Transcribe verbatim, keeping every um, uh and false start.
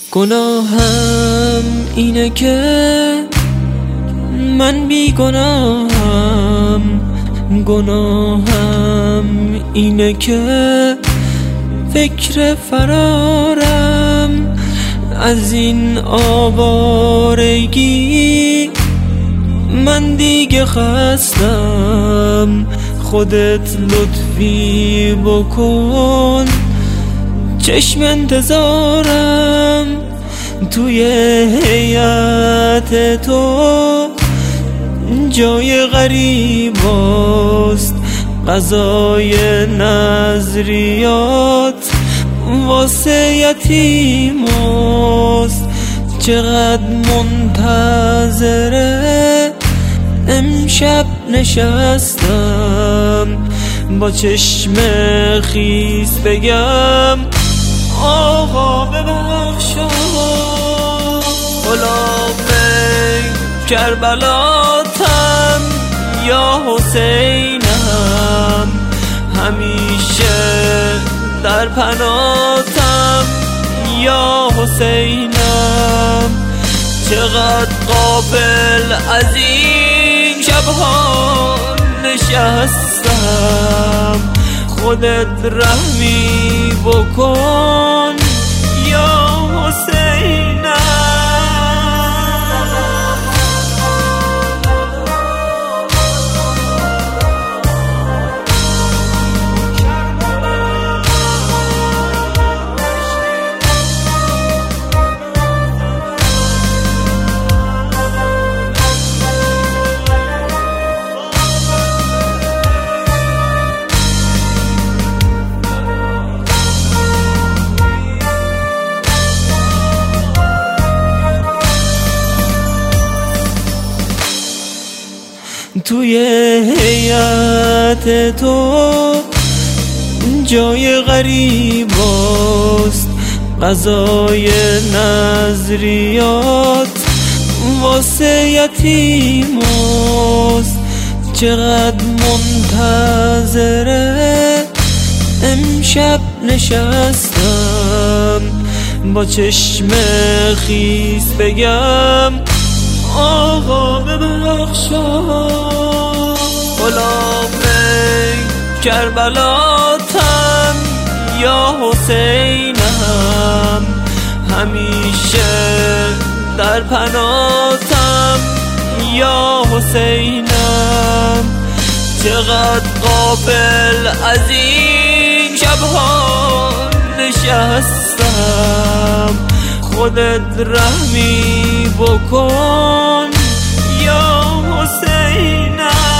گناهم اینه که من بی گناهم، گناهم اینه که فکر فرارم از این آوارگی. من دیگه خستم، خودت لطفی بکن، چشم انتظارم توی هیئت تو جای غریباست. قضای نظریات واسه یتیماست. چقدر منتظره امشب نشستم با چشم خیس بگم آقا ببخشا. غلام کربلاتم یا حسینم، همیشه در پناتم یا حسینم. چقدر قابل از این شبها نشستم، خودت رحمی بکن یا حسینم. توی هیئت تو جای غریباست. قضای نظریات واسه یتیماست. چقدر منتظره امشب نشستم با چشم خیس بگم آقا ببخشا. غلام کربلاتم یا حسینم، همیشه در پناتم یا حسینم. چقدر قابل از این شبها نشستم، خودت رحمی بکن یا حسینم.